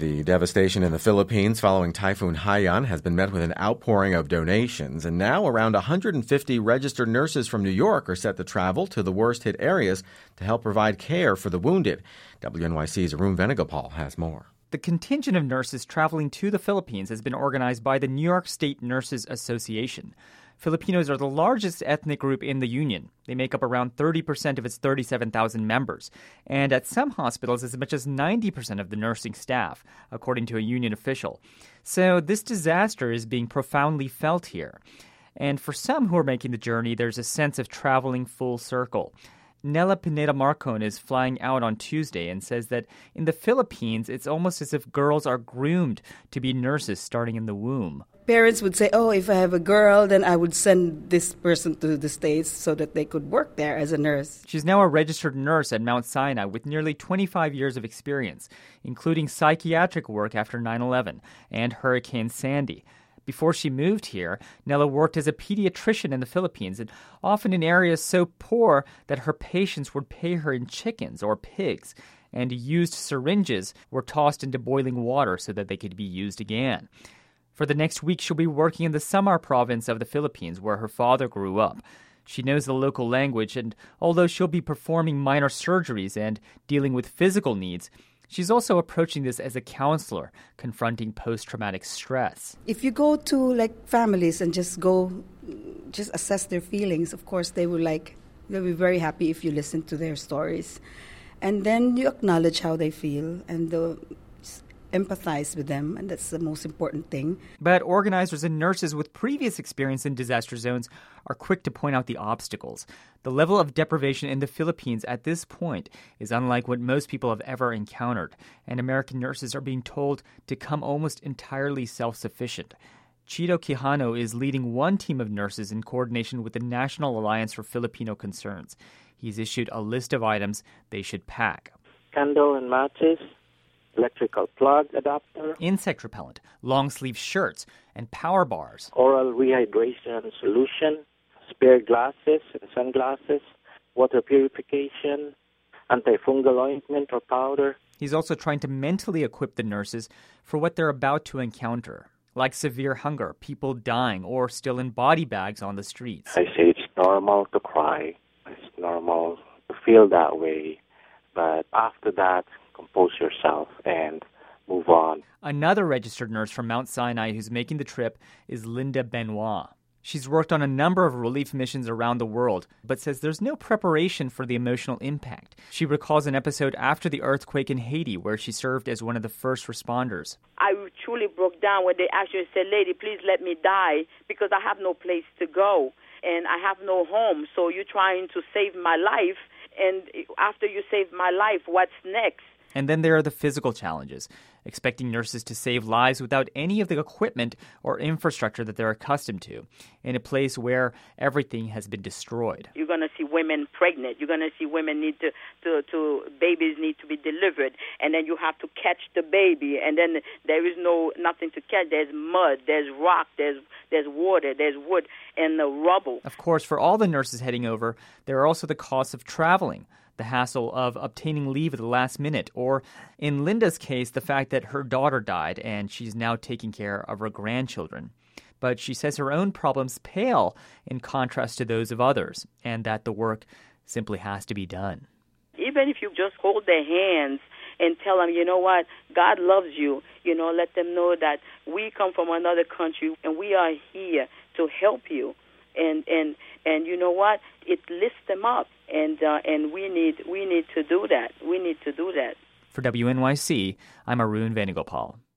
The devastation in the Philippines following Typhoon Haiyan has been met with an outpouring of donations, and now around 150 registered nurses from New York are set to travel to the worst-hit areas to help provide care for the wounded. WNYC's Arun Venugopal has more. The contingent of nurses traveling to the Philippines has been organized by the New York State Nurses Association. Filipinos are the largest ethnic group in the union. They make up around 30% of its 37,000 members. And at some hospitals, as much as 90% of the nursing staff, according to a union official. So this disaster is being profoundly felt here. And for some who are making the journey, there's a sense of traveling full circle. Nella Pineda-Marcon is flying out on Tuesday and says that in the Philippines, it's almost as if girls are groomed to be nurses starting in the womb. Parents would say, if I have a girl, then I would send this person to the States so that they could work there as a nurse. She's now a registered nurse at Mount Sinai with nearly 25 years of experience, including psychiatric work after 9/11 and Hurricane Sandy. Before she moved here, Nella worked as a pediatrician in the Philippines, and often in areas so poor that her patients would pay her in chickens or pigs, and used syringes were tossed into boiling water so that they could be used again. For the next week, she'll be working in the Samar province of the Philippines, where her father grew up. She knows the local language, and although she'll be performing minor surgeries and dealing with physical needs, she's also approaching this as a counselor, confronting post-traumatic stress. If you go to families and just assess their feelings, of course they'll be very happy if you listen to their stories. And then you acknowledge how they feel and empathize with them, and that's the most important thing. But organizers and nurses with previous experience in disaster zones are quick to point out the obstacles. The level of deprivation in the Philippines at this point is unlike what most people have ever encountered, and American nurses are being told to come almost entirely self-sufficient. Chito Quijano is leading one team of nurses in coordination with the National Alliance for Filipino Concerns. He's issued a list of items they should pack. Candle and matches, electrical plug adapter, insect repellent, long-sleeve shirts, and power bars, oral rehydration solution, spare glasses and sunglasses, water purification, antifungal ointment or powder. He's also trying to mentally equip the nurses for what they're about to encounter, like severe hunger, people dying, or still in body bags on the streets. I say it's normal to cry. It's normal to feel that way. But after that, compose yourself and move on. Another registered nurse from Mount Sinai who's making the trip is Linda Benoit. She's worked on a number of relief missions around the world, but says there's no preparation for the emotional impact. She recalls an episode after the earthquake in Haiti where she served as one of the first responders. I truly broke down when they actually said, "Lady, please let me die because I have no place to go and I have no home. So you're trying to save my life, and after you save my life, what's next?" And then there are the physical challenges, expecting nurses to save lives without any of the equipment or infrastructure that they're accustomed to, in a place where everything has been destroyed. You're going to see women pregnant. You're going to see women need babies need to be delivered, and then you have to catch the baby, and then there is nothing to catch. There's mud, there's rock, there's water, there's wood, and the rubble. Of course, for all the nurses heading over, there are also the costs of traveling, the hassle of obtaining leave at the last minute, or in Linda's case, the fact that her daughter died and she's now taking care of her grandchildren. But she says her own problems pale in contrast to those of others, and that the work simply has to be done. Even if you just hold their hands and tell them, you know what, God loves you, let them know that we come from another country and we are here to help you. And you know what? It lifts them up, and we need to do that. We need to do that. For WNYC, I'm Arun Venugopal.